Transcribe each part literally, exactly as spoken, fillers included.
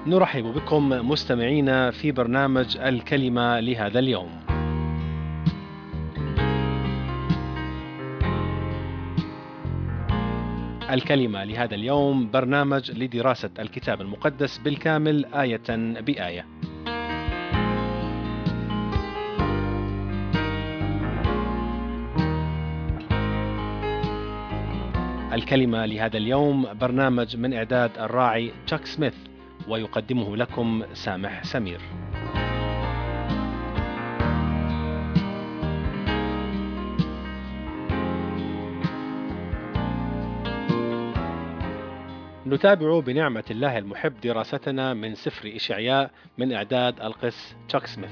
نرحب بكم مستمعينا في برنامج الكلمة لهذا اليوم. الكلمة لهذا اليوم برنامج لدراسة الكتاب المقدس بالكامل آية بآية. الكلمة لهذا اليوم برنامج من إعداد الراعي تشاك سميث، ويقدمه لكم سامح سمير. نتابع بنعمة الله المحب دراستنا من سفر إشعياء من إعداد القس تشاك سميث.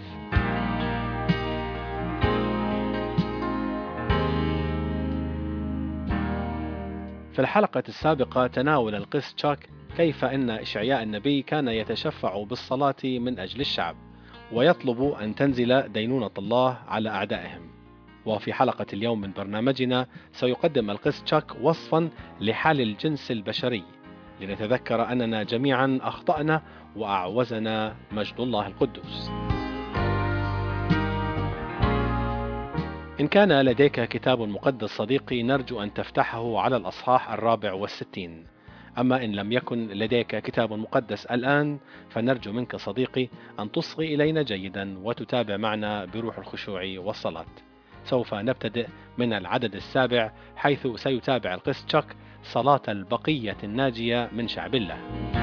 في الحلقة السابقة تناول القس تشاك كيف أن إشعياء النبي كان يتشفع بالصلاة من أجل الشعب، ويطلب أن تنزل دينونة الله على أعدائهم. وفي حلقة اليوم من برنامجنا سيقدم القس تشاك وصفا لحال الجنس البشري، لنتذكر أننا جميعا أخطأنا وأعوزنا مجد الله القدوس. إن كان لديك كتاب مقدس صديقي، نرجو أن تفتحه على الأصحاح الرابع والستين. أما إن لم يكن لديك كتاب مقدس الآن، فنرجو منك صديقي أن تصغي إلينا جيدا وتتابع معنا بروح الخشوع والصلاة. سوف نبتدئ من العدد السابع، حيث سيتابع القس تشاك صلاة البقية الناجية من شعب الله.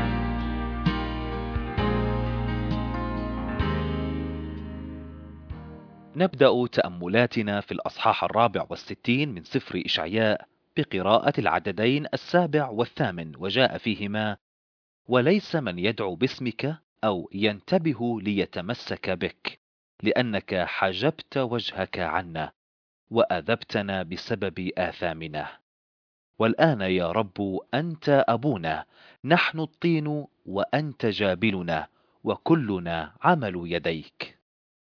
نبدأ تأملاتنا في الأصحاح الرابع والستين من سفر إشعياء بقراءة العددين السابع والثامن، وجاء فيهما: وليس من يدعو باسمك أو ينتبه ليتمسك بك، لأنك حجبت وجهك عنا وأذبتنا بسبب آثامنا. والآن يا رب أنت أبونا، نحن الطين وأنت جابلنا، وكلنا عمل يديك.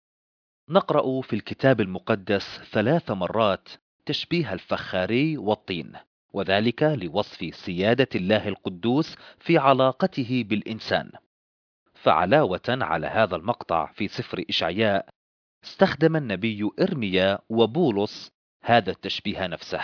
نقرأ في الكتاب المقدس ثلاث مرات تشبيه الفخاري والطين، وذلك لوصف سيادة الله القدوس في علاقته بالإنسان. فعلاوة على هذا المقطع في سفر إشعياء، استخدم النبي إرميا وبولس هذا التشبيه نفسه،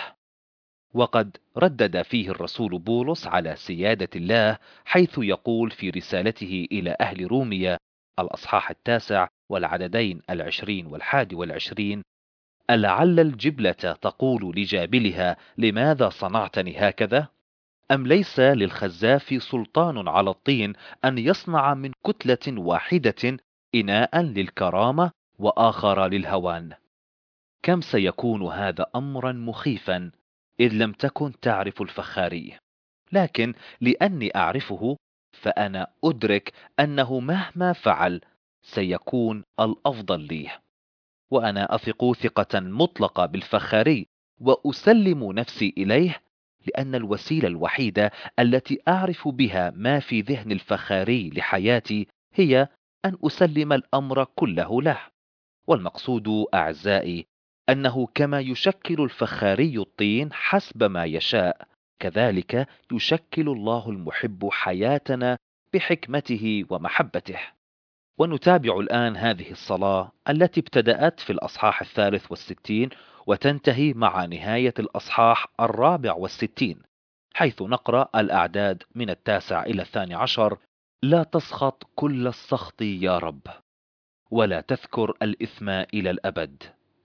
وقد ردد فيه الرسول بولس على سيادة الله، حيث يقول في رسالته إلى أهل روميا الأصحاح التاسع والعددين العشرين والحادي والعشرين: ألعل الجبلة تقول لجابلها لماذا صنعتني هكذا؟ أم ليس للخزاف سلطان على الطين أن يصنع من كتلة واحدة إناء للكرامة وآخر للهوان؟ كم سيكون هذا أمرا مخيفا إذ لم تكن تعرف الفخاري، لكن لأني أعرفه فأنا أدرك أنه مهما فعل سيكون الأفضل لي. وأنا أثق ثقة مطلقة بالفخاري وأسلم نفسي إليه، لأن الوسيلة الوحيدة التي أعرف بها ما في ذهن الفخاري لحياتي هي أن أسلم الأمر كله له. والمقصود أعزائي أنه كما يشكل الفخاري الطين حسب ما يشاء، كذلك يشكل الله المحب حياتنا بحكمته ومحبته. ونتابع الآن هذه الصلاة التي ابتدأت في الأصحاح الثالث والستين وتنتهي مع نهاية الأصحاح الرابع والستين، حيث نقرأ الأعداد من التاسع إلى الثاني عشر: لا تسخط كل السخط يا رب، ولا تذكر الإثم إلى الأبد.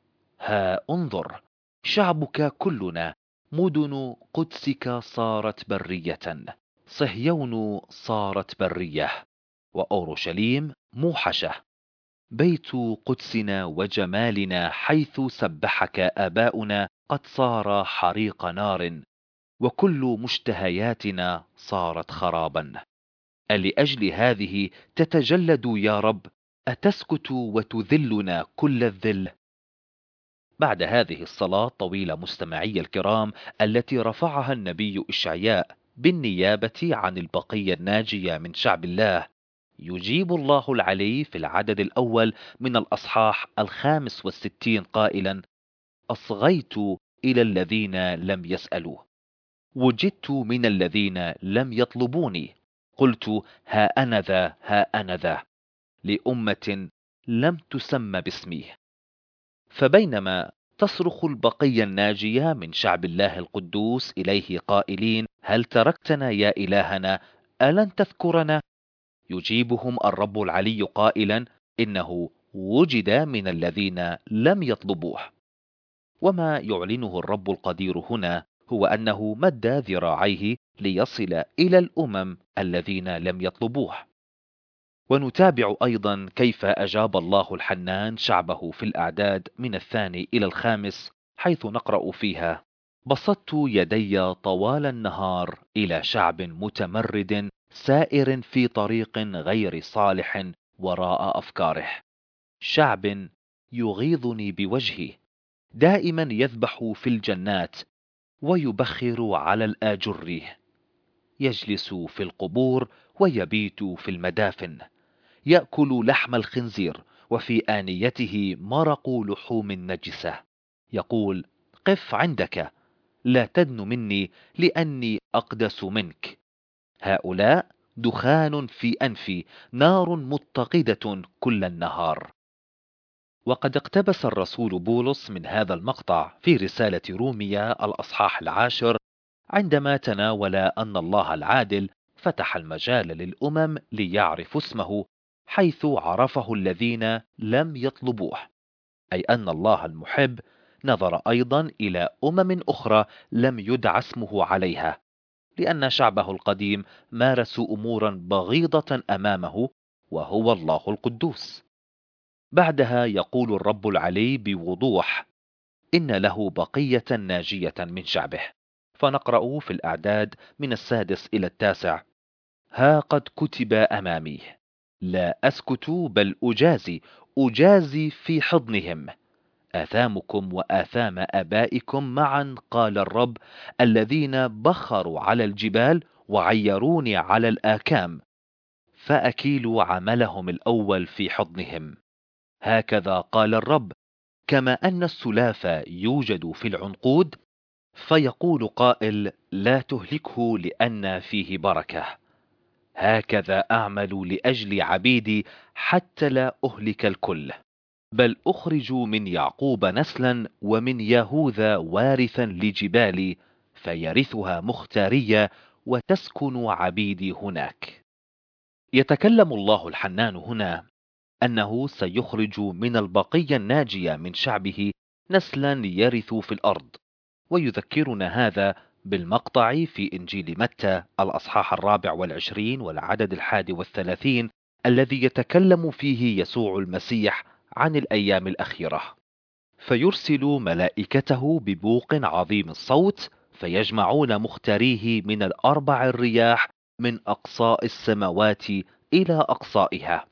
ها انظر، شعبك كلنا، مدن قدسك صارت برية، صهيون صارت برية، وأورشليم موحشة. بيت قدسنا وجمالنا حيث سبحك آباؤنا قد صار حريق نار، وكل مشتهياتنا صارت خرابا. ألأجل هذه تتجلد يا رب؟ أتسكت وتذلنا كل الذل؟ بعد هذه الصلاة الطويلة مستمعي الكرام التي رفعها النبي إشعياء بالنيابة عن البقية الناجية من شعب الله، يجيب الله العلي في العدد الأول من الأصحاح الخامس والستين قائلا: أصغيت إلى الذين لم يسألوا، وجدت من الذين لم يطلبوني، قلت ها أنا ذا ها أنا ذا لأمة لم تسم باسمي. فبينما تصرخ البقية الناجية من شعب الله القدوس إليه قائلين هل تركتنا يا إلهنا ألن تذكرنا؟ يجيبهم الرب العلي قائلا إنه وجد من الذين لم يطلبوه. وما يعلنه الرب القدير هنا هو أنه مد ذراعيه ليصل إلى الأمم الذين لم يطلبوه. ونتابع أيضا كيف أجاب الله الحنان شعبه في الأعداد من الثاني إلى الخامس، حيث نقرأ فيها بسطت يدي طوال النهار إلى شعب متمرد سائر في طريق غير صالح وراء أفكاره، شعب يغيظني بوجهي، دائما يذبح في الجنات ويبخر على الآجر، يجلس في القبور ويبيت في المدافن، يأكل لحم الخنزير وفي آنيته مرق لحوم نجسة، يقول قف عندك لا تدن مني لأني أقدس منك. هؤلاء دخان في أنفي، نار متقدة كل النهار. وقد اقتبس الرسول بولس من هذا المقطع في رسالة روميا الأصحاح العاشر عندما تناول أن الله العادل فتح المجال للأمم ليعرفوا اسمه، حيث عرفه الذين لم يطلبوه، أي أن الله المحب نظر أيضا إلى أمم أخرى لم يدع اسمه عليها، لأن شعبه القديم مارسوا أمورا بغيضة أمامه وهو الله القدوس. بعدها يقول الرب العلي بوضوح إن له بقية ناجية من شعبه، فنقرأ في الأعداد من السادس إلى التاسع ها قد كتب أمامي لا أسكت بل أجازي أجازي في حضنهم آثامكم وآثام آبائكم معا قال الرب الذين بخروا على الجبال وعيروني على الآكام، فأكيل عملهم الأول في حضنهم. هكذا قال الرب كما أن السلافة يوجد في العنقود، فيقول قائل لا تهلكه لأن فيه بركة، هكذا أعمل لأجل عبيدي حتى لا أهلك الكل، بل أخرج من يعقوب نسلا ومن يهوذا وارثا لجبالي فيرثها مختارية وتسكن عبيدي هناك. يتكلم الله الحنان هنا أنه سيخرج من البقية الناجية من شعبه نسلا يرث في الأرض، ويذكرنا هذا بالمقطع في إنجيل متى الأصحاح الرابع والعشرين والعدد الحادي والثلاثين الذي يتكلم فيه يسوع المسيح عن الأيام الأخيرة، فيرسل ملائكته ببوق عظيم الصوت فيجمعون مختاريه من الأربع الرياح من أقصاء السماوات إلى أقصائها.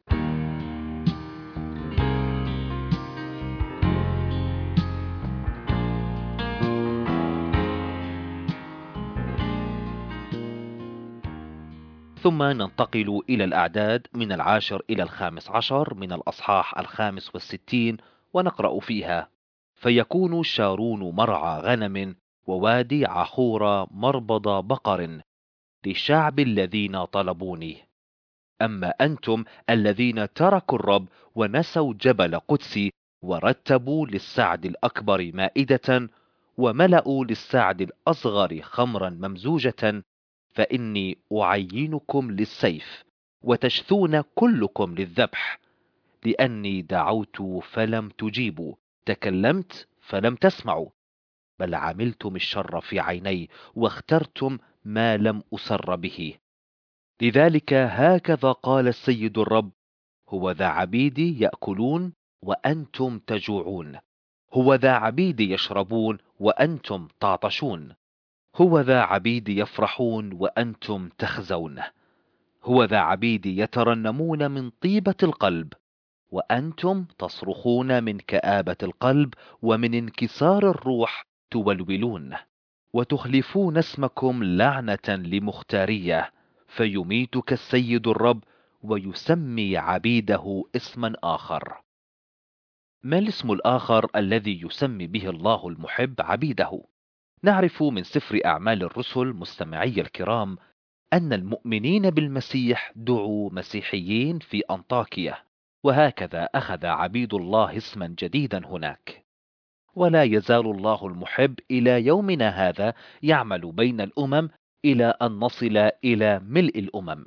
ثم ننتقل إلى الأعداد من العاشر إلى الخامس عشر من الأصحاح الخامس والستين، ونقرأ فيها فيكون شارون مرعى غنم ووادي عخورة مربض بقر للشعب الذين طلبوني. أما أنتم الذين تركوا الرب ونسوا جبل قدسي ورتبوا للسعد الأكبر مائدة وملأوا للسعد الأصغر خمرا ممزوجة، فإني أعينكم للسيف وتشثون كلكم للذبح، لأني دعوت فلم تجيبوا، تكلمت فلم تسمعوا، بل عملتم الشر في عيني واخترتم ما لم أسر به. لذلك هكذا قال السيد الرب هو ذا عبيدي يأكلون وأنتم تجوعون، هو ذا عبيدي يشربون وأنتم تعطشون، هو ذا عبيدي يفرحون وأنتم تخزون، هو ذا عبيدي يترنمون من طيبة القلب وأنتم تصرخون من كآبة القلب ومن انكسار الروح تولولون، وتخلفون اسمكم لعنة لمختارية، فيميتك السيد الرب ويسمي عبيده اسما آخر. ما الاسم الآخر الذي يسمي به الله المحب عبيده؟ نعرف من سفر أعمال الرسل مستمعي الكرام أن المؤمنين بالمسيح دعوا مسيحيين في أنطاكيا، وهكذا أخذ عبيد الله اسما جديدا هناك. ولا يزال الله المحب إلى يومنا هذا يعمل بين الأمم إلى أن نصل إلى ملء الأمم.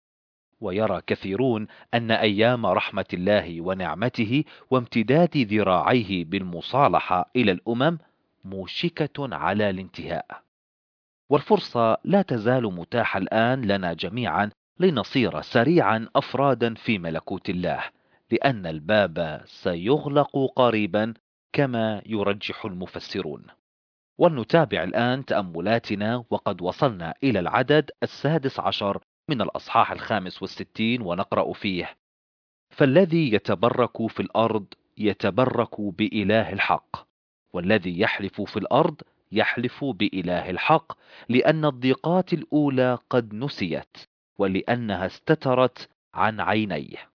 ويرى كثيرون أن أيام رحمة الله ونعمته وامتداد ذراعيه بالمصالحة إلى الأمم موشكة على الانتهاء، والفرصة لا تزال متاحة الآن لنا جميعا لنصير سريعا أفرادا في ملكوت الله، لأن الباب سيغلق قريبا كما يرجح المفسرون. ولنتابع الآن تأملاتنا، وقد وصلنا إلى العدد السادس عشر من الأصحاح الخامس والستين، ونقرأ فيه: فالذي يتبرك في الأرض يتبرك بإله الحق، والذي يحلف في الأرض يحلف بإله الحق، لأن الضيقات الأولى قد نسيت، ولأنها استترت عن عينيه.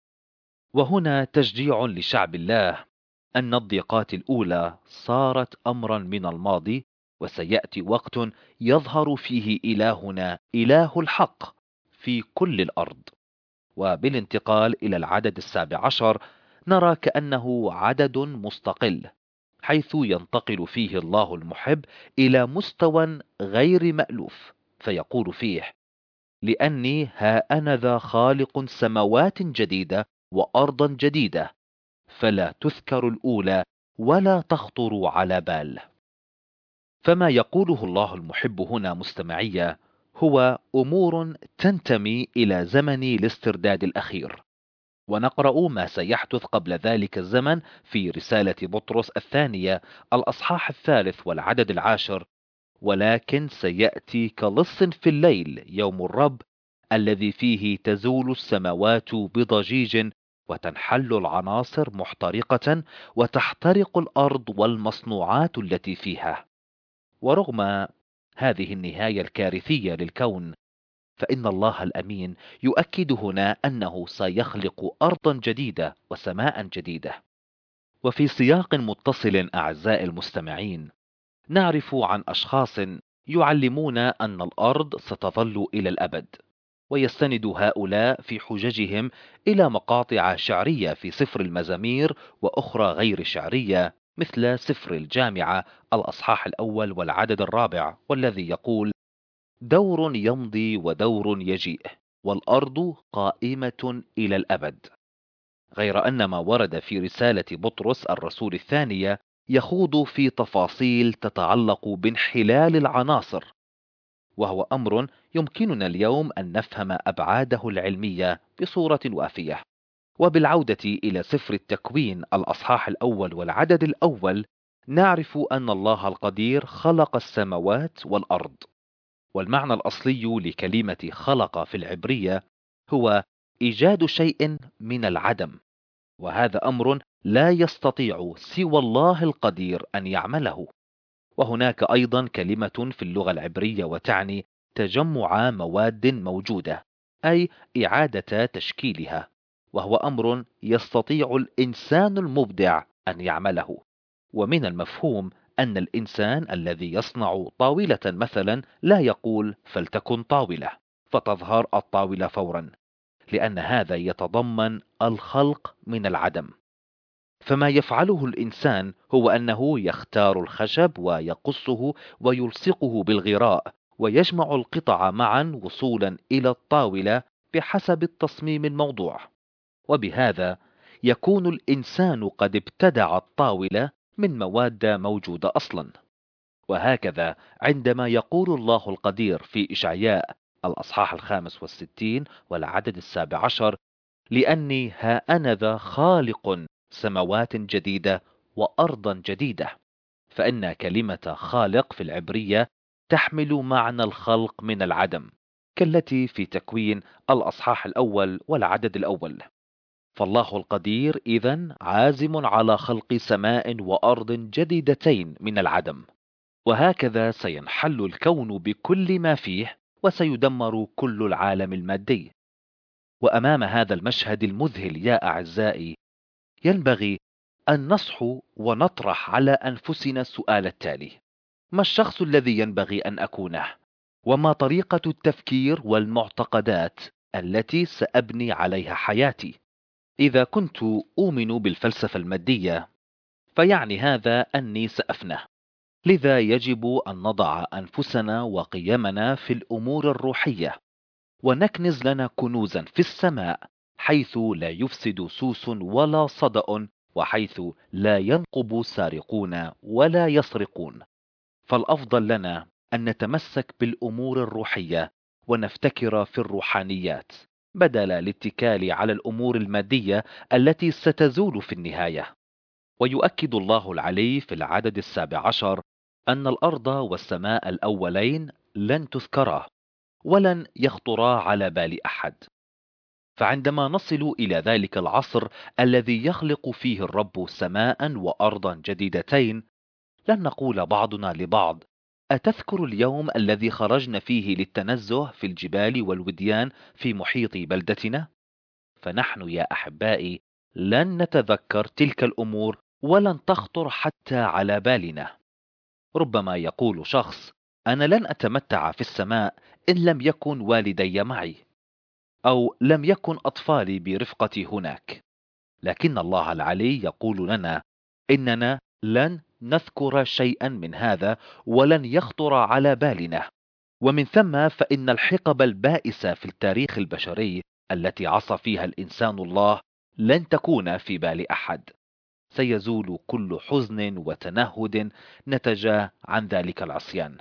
وهنا تشجيع لشعب الله أن الضيقات الأولى صارت أمرا من الماضي، وسيأتي وقت يظهر فيه إلهنا إله الحق في كل الأرض. وبالانتقال إلى العدد السابع عشر نرى كأنه عدد مستقل، حيث ينتقل فيه الله المحب إلى مستوى غير مألوف، فيقول فيه: لأني ها أنا ذا خالق سماوات جديدة وأرضا جديدة، فلا تذكر الأولى ولا تخطر على بال. فما يقوله الله المحب هنا مستمعية هو أمور تنتمي إلى زمن الاسترداد الأخير. ونقرأ ما سيحدث قبل ذلك الزمن في رسالة بطرس الثانية الأصحاح الثالث والعدد العاشر: ولكن سيأتي كلص في الليل يوم الرب، الذي فيه تزول السماوات بضجيج، وتنحل العناصر محترقة، وتحترق الأرض والمصنوعات التي فيها. ورغم هذه النهاية الكارثية للكون، فإن الله الأمين يؤكد هنا أنه سيخلق أرضا جديدة وسماء جديدة. وفي سياق متصل أعزائي المستمعين، نعرف عن أشخاص يعلمون أن الأرض ستظل إلى الأبد، ويستند هؤلاء في حججهم إلى مقاطع شعرية في سفر المزامير وأخرى غير شعرية، مثل سفر الجامعة الأصحاح الأول والعدد الرابع، والذي يقول: دور يمضي ودور يجيء، والأرض قائمة إلى الأبد. غير أن ما ورد في رسالة بطرس الرسول الثانية يخوض في تفاصيل تتعلق بانحلال العناصر، وهو أمر يمكننا اليوم أن نفهم أبعاده العلمية بصورة وافية. وبالعودة إلى سفر التكوين الأصحاح الأول والعدد الأول، نعرف أن الله القدير خلق السماوات والأرض. والمعنى الأصلي لكلمة خلق في العبرية هو إيجاد شيء من العدم، وهذا أمر لا يستطيع سوى الله القدير أن يعمله. وهناك أيضا كلمة في اللغة العبرية وتعني تجمع مواد موجودة، أي إعادة تشكيلها، وهو أمر يستطيع الإنسان المبدع أن يعمله. ومن المفهوم أن الإنسان الذي يصنع طاولة مثلا لا يقول فلتكن طاولة فتظهر الطاولة فورا، لأن هذا يتضمن الخلق من العدم. فما يفعله الإنسان هو أنه يختار الخشب ويقصه ويلصقه بالغراء، ويجمع القطع معا وصولا إلى الطاولة بحسب التصميم الموضوع. وبهذا يكون الإنسان قد ابتدع الطاولة من مواد موجودة أصلا. وهكذا عندما يقول الله القدير في إشعياء الأصحاح الخامس والستين والعدد السابع عشر: لأني ها أنا ذا خالق سماوات جديدة وأرضا جديدة، فإن كلمة خالق في العبرية تحمل معنى الخلق من العدم، كالتي في تكوين الأصحاح الأول والعدد الأول. فالله القدير إذن عازم على خلق سماء وأرض جديدتين من العدم، وهكذا سينحل الكون بكل ما فيه، وسيدمر كل العالم المادي. وأمام هذا المشهد المذهل يا أعزائي، ينبغي أن نصحو ونطرح على أنفسنا السؤال التالي: ما الشخص الذي ينبغي أن أكونه؟ وما طريقة التفكير والمعتقدات التي سأبني عليها حياتي. إذا كنت أؤمن بالفلسفة المادية فيعني هذا أني سأفنى، لذا يجب أن نضع أنفسنا وقيمنا في الأمور الروحية، ونكنز لنا كنوزا في السماء، حيث لا يفسد سوس ولا صدأ، وحيث لا ينقب سارقون ولا يسرقون. فالأفضل لنا أن نتمسك بالأمور الروحية ونفتكر في الروحانيات، بدل الاتكال على الأمور المادية التي ستزول في النهاية. ويؤكد الله العلي في العدد السابع عشر أن الأرض والسماء الأولين لن تذكرا ولن يخطرا على بال أحد. فعندما نصل إلى ذلك العصر الذي يخلق فيه الرب سماء وأرضا جديدتين، لن نقول بعضنا لبعض: أتذكر اليوم الذي خرجنا فيه للتنزه في الجبال والوديان في محيط بلدتنا؟ فنحن يا أحبائي لن نتذكر تلك الأمور ولن تخطر حتى على بالنا. ربما يقول شخص: أنا لن أتمتع في السماء إن لم يكن والدي معي، أو لم يكن أطفالي برفقتي هناك. لكن الله العلي يقول لنا إننا لن نذكر شيئا من هذا ولن يخطر على بالنا. ومن ثم فإن الحقب البائسة في التاريخ البشري التي عصى فيها الإنسان الله لن تكون في بال أحد. سيزول كل حزن وتنهد نتج عن ذلك العصيان.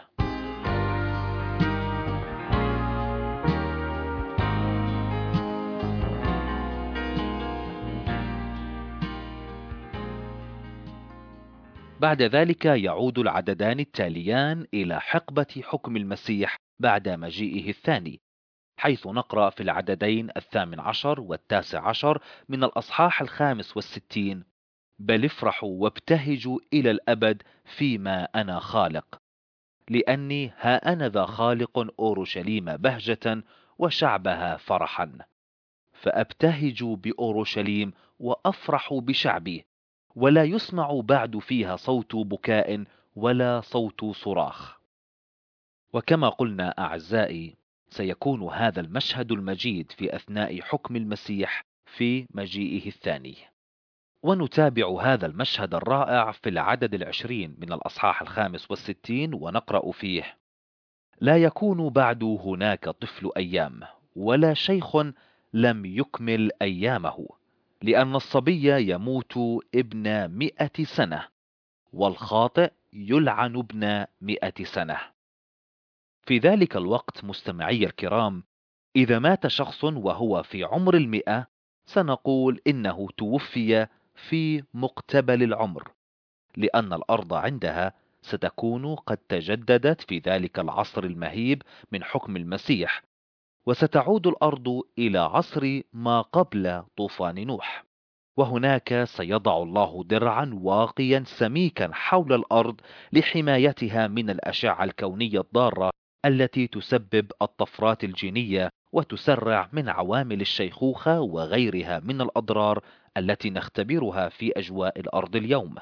بعد ذلك يعود العددان التاليان إلى حقبة حكم المسيح بعد مجيئه الثاني، حيث نقرأ في العددين الثامن عشر والتاسع عشر من الأصحاح الخامس والستين: بل افرحوا وابتهجوا إلى الأبد فيما أنا خالق، لأني ها أنا ذا خالق أورشليم بهجة وشعبها فرحا. فأبتهج بأورشليم وأفرح بشعبي، ولا يسمع بعد فيها صوت بكاء ولا صوت صراخ. وكما قلنا أعزائي، سيكون هذا المشهد المجيد في أثناء حكم المسيح في مجيئه الثاني. ونتابع هذا المشهد الرائع في العدد العشرين من الأصحاح الخامس والستين، ونقرأ فيه: لا يكون بعد هناك طفل أيام، ولا شيخ لم يكمل أيامه، لأن الصبي يموت ابن مئة سنة، والخاطئ يلعن ابن مئة سنة. في ذلك الوقت مستمعي الكرام، إذا مات شخص وهو في عمر المئة سنقول إنه توفي في مقتبل العمر، لأن الأرض عندها ستكون قد تجددت في ذلك العصر المهيب من حكم المسيح، وستعود الأرض إلى عصر ما قبل طوفان نوح. وهناك سيضع الله درعا واقيا سميكا حول الأرض لحمايتها من الأشعة الكونية الضارة التي تسبب الطفرات الجينية وتسرع من عوامل الشيخوخة وغيرها من الأضرار التي نختبرها في أجواء الأرض اليوم.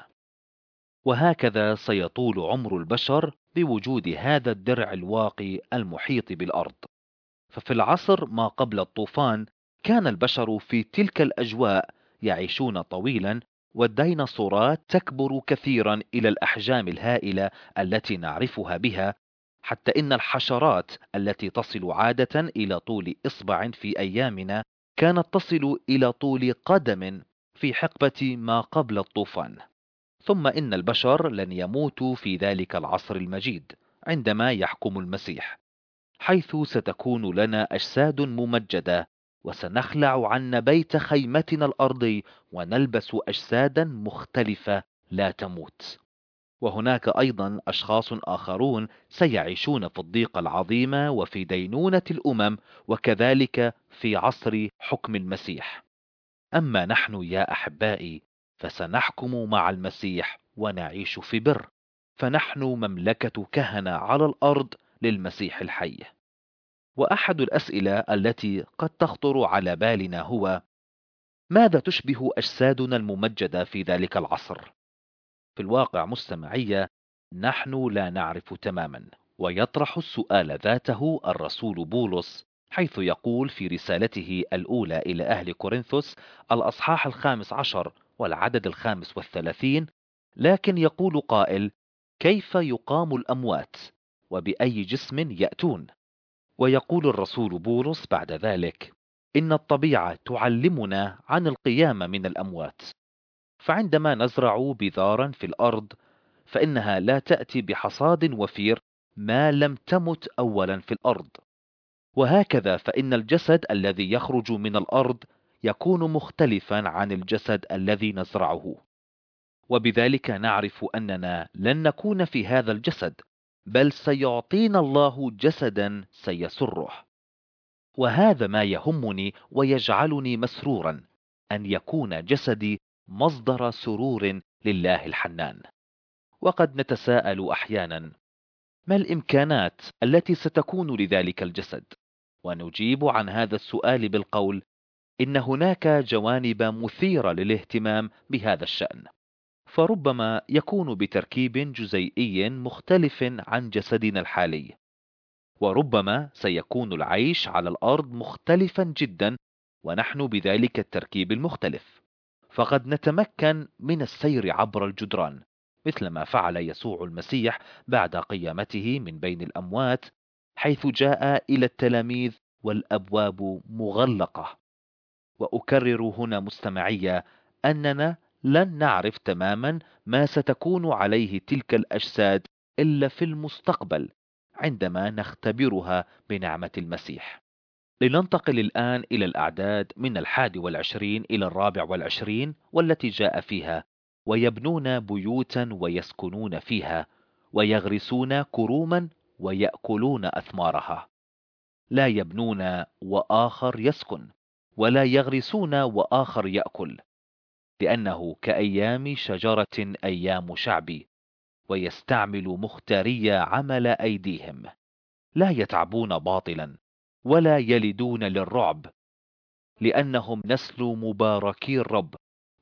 وهكذا سيطول عمر البشر بوجود هذا الدرع الواقي المحيط بالأرض. ففي العصر ما قبل الطوفان كان البشر في تلك الأجواء يعيشون طويلا، والديناصورات تكبر كثيرا إلى الأحجام الهائلة التي نعرفها بها، حتى إن الحشرات التي تصل عادة إلى طول إصبع في أيامنا كانت تصل إلى طول قدم في حقبة ما قبل الطوفان. ثم إن البشر لن يموتوا في ذلك العصر المجيد عندما يحكم المسيح، حيث ستكون لنا أجساد ممجدة، وسنخلع عنا بيت خيمتنا الأرضي ونلبس أجسادا مختلفة لا تموت. وهناك أيضا أشخاص آخرون سيعيشون في الضيقة العظيمة وفي دينونة الأمم، وكذلك في عصر حكم المسيح. أما نحن يا أحبائي فسنحكم مع المسيح ونعيش في بر، فنحن مملكة كهنة على الأرض للمسيح الحي. وأحد الأسئلة التي قد تخطر على بالنا هو: ماذا تشبه أجسادنا الممجدة في ذلك العصر؟ في الواقع مستمعية، نحن لا نعرف تماما، ويطرح السؤال ذاته الرسول بولس، حيث يقول في رسالته الأولى إلى أهل كورنثوس الأصحاح الخامس عشر والعدد الخامس والثلاثين: لكن يقول قائل: كيف يقام الأموات؟ وبأي جسم يأتون؟ ويقول الرسول بولس بعد ذلك: إن الطبيعة تعلمنا عن القيامة من الأموات، فعندما نزرع بذارا في الأرض فإنها لا تأتي بحصاد وفير ما لم تمت أولا في الأرض، وهكذا فإن الجسد الذي يخرج من الأرض يكون مختلفا عن الجسد الذي نزرعه، وبذلك نعرف أننا لن نكون في هذا الجسد، بل سيعطينا الله جسدا سيسره. وهذا ما يهمني ويجعلني مسرورا، أن يكون جسدي مصدر سرور لله الحنان. وقد نتساءل أحيانا: ما الإمكانات التي ستكون لذلك الجسد؟ ونجيب عن هذا السؤال بالقول: إن هناك جوانب مثيرة للاهتمام بهذا الشأن، فربما يكون بتركيب جزيئي مختلف عن جسدنا الحالي، وربما سيكون العيش على الأرض مختلفا جدا ونحن بذلك التركيب المختلف، فقد نتمكن من السير عبر الجدران مثلما فعل يسوع المسيح بعد قيامته من بين الأموات، حيث جاء إلى التلاميذ والأبواب مغلقة. وأكرر هنا مستمعي أننا لن نعرف تماما ما ستكون عليه تلك الأجساد إلا في المستقبل عندما نختبرها بنعمة المسيح. لننتقل الآن إلى الأعداد من الحادي والعشرين إلى الرابع والعشرين، والتي جاء فيها: ويبنون بيوتا ويسكنون فيها، ويغرسون كروما ويأكلون أثمارها. لا يبنون وآخر يسكن، ولا يغرسون وآخر يأكل، لأنه كأيام شجرة أيام شعبي، ويستعمل مختاري عمل أيديهم. لا يتعبون باطلا ولا يلدون للرعب، لأنهم نسل مباركي الرب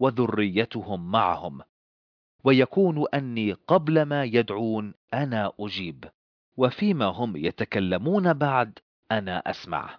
وذريتهم معهم. ويكون أني قبل ما يدعون أنا أجيب، وفيما هم يتكلمون بعد أنا أسمع.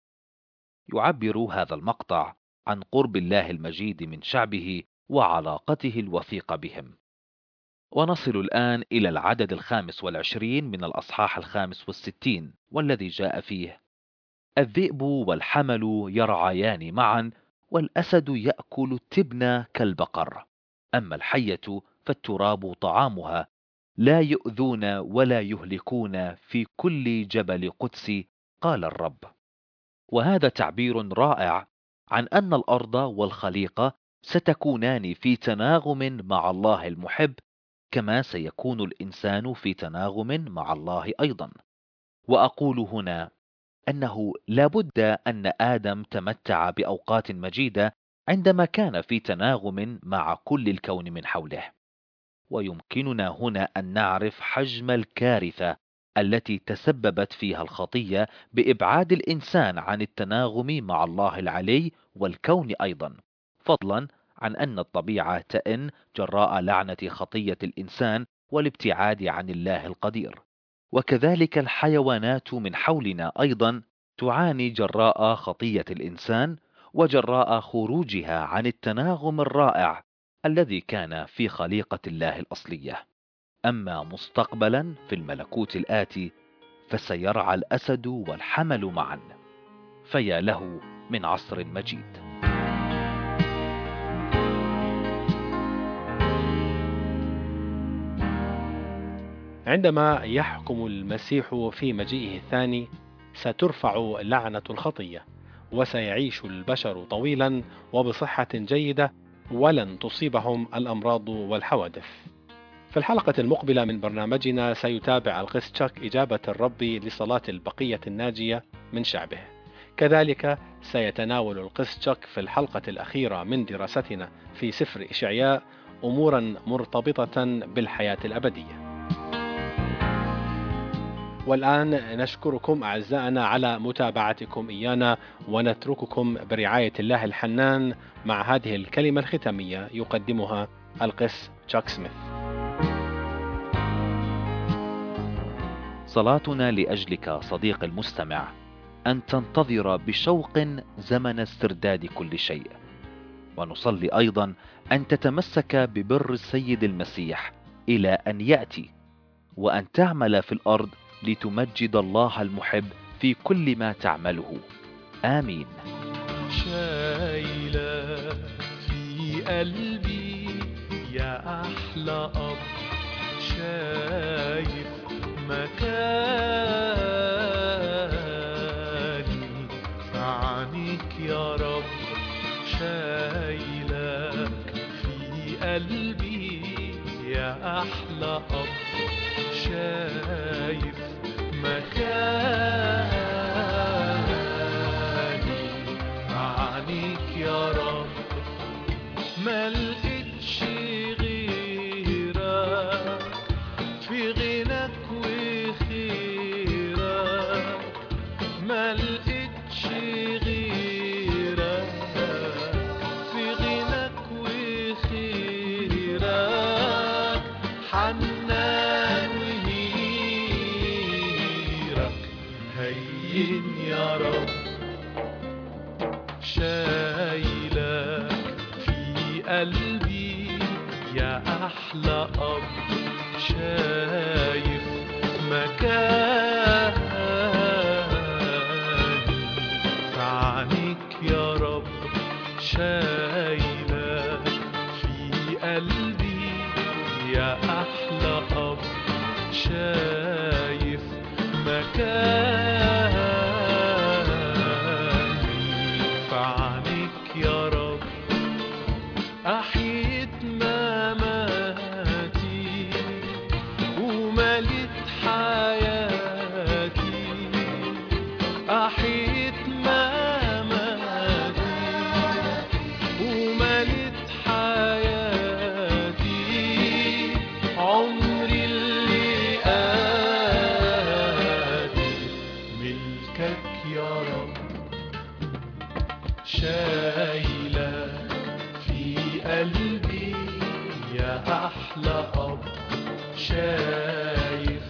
يعبر هذا المقطع عن قرب الله المجيد من شعبه وعلاقته الوثيقة بهم. ونصل الآن إلى العدد الخامس والعشرين من الأصحاح الخامس والستين، والذي جاء فيه: الذئب والحمل يرعيان معا، والأسد يأكل التبن كالبقر، أما الحية فالتراب طعامها، لا يؤذون ولا يهلكون في كل جبل قدسي، قال الرب. وهذا تعبير رائع عن أن الأرض والخليقة ستكونان في تناغم مع الله المحب، كما سيكون الإنسان في تناغم مع الله أيضا. وأقول هنا أنه لا بد أن آدم تمتع بأوقات مجيدة عندما كان في تناغم مع كل الكون من حوله. ويمكننا هنا أن نعرف حجم الكارثة التي تسببت فيها الخطية بإبعاد الإنسان عن التناغم مع الله العلي والكون أيضا، فضلا عن أن الطبيعة تئن جراء لعنة خطية الإنسان والابتعاد عن الله القدير. وكذلك الحيوانات من حولنا أيضا تعاني جراء خطية الإنسان وجراء خروجها عن التناغم الرائع الذي كان في خليقة الله الأصلية. أما مستقبلا في الملكوت الآتي فسيرعى الأسد والحمل معا، فيا له من عصر مجيد. عندما يحكم المسيح في مجيئه الثاني سترفع لعنة الخطية، وسيعيش البشر طويلا وبصحة جيدة، ولن تصيبهم الأمراض والحوادث. في الحلقة المقبلة من برنامجنا سيتابع القس تشاك إجابة الرب لصلاة البقية الناجية من شعبه. كذلك سيتناول القس تشاك في الحلقة الأخيرة من دراستنا في سفر إشعياء أمورا مرتبطة بالحياة الأبدية. والآن نشكركم أعزائنا على متابعتكم إيانا، ونترككم برعاية الله الحنان مع هذه الكلمة الختامية يقدمها القس تشاك سميث. صلاتنا لأجلك صديقي المستمع أن تنتظر بشوق زمن استرداد كل شيء، ونصلي أيضا أن تتمسك ببر السيد المسيح إلى أن يأتي، وأن تعمل في الأرض لتمجد الله المحب في كل ما تعمله. آمين. شايلة في قلبي يا أحلى أب، شايف مكاني في عينيك يا رب، شايلك في قلبي يا أحلى أب، شايف مكاني في عينيك يا رب، ما لقيتش غيرك في غناك وخيرك، ما لقيتش غيرك في غناك وخيرك، حنان وميرك هين يا رب، شايلك في قلبي يا أحلى أب، شايف مكاني في عينيك يا رب، شايلك في قلبي يا أحلى أب، شايف مكاني في عينيك يا رب، أحيت مماتي ومليت حياتي، أحيت مماتي ومليت حياتي، عمري اللي آتي ملكك يا رب، شايلك في قلبي يا أحلى أب، شايف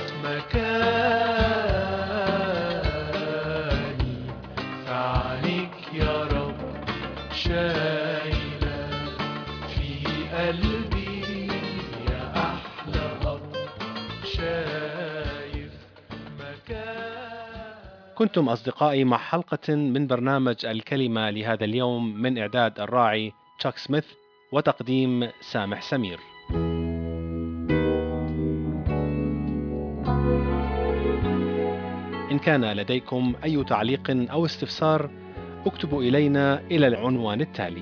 مكاني في عينيك يا رب، شايلك في قلبي يا أحلى أب، شايف مكاني. كنتم أصدقائي مع حلقة من برنامج الكلمة لهذا اليوم، من إعداد الراعي تشاك سميث وتقديم سامح سمير. إن كان لديكم أي تعليق أو استفسار اكتبوا إلينا إلى العنوان التالي: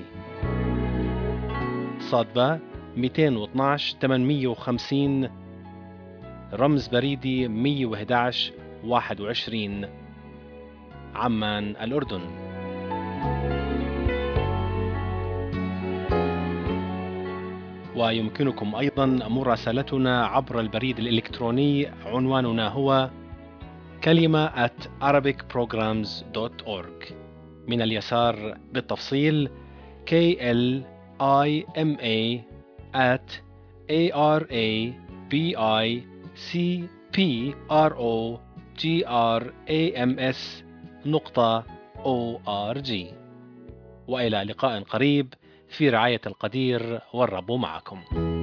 صادبة مئتين واثناشر ثمانمئة وخمسين، رمز بريدي مئة وأحد عشر واحد وعشرين، عمان الأردن. ويمكنكم أيضا مراسلتنا عبر البريد الإلكتروني، عنواننا هو كلمة at arabic programs dot org. من اليسار بالتفصيل K L I M A at A R A B I C P R O G R A M S نقطة O R G. وإلى لقاء قريب في رعاية القدير، والرب معكم.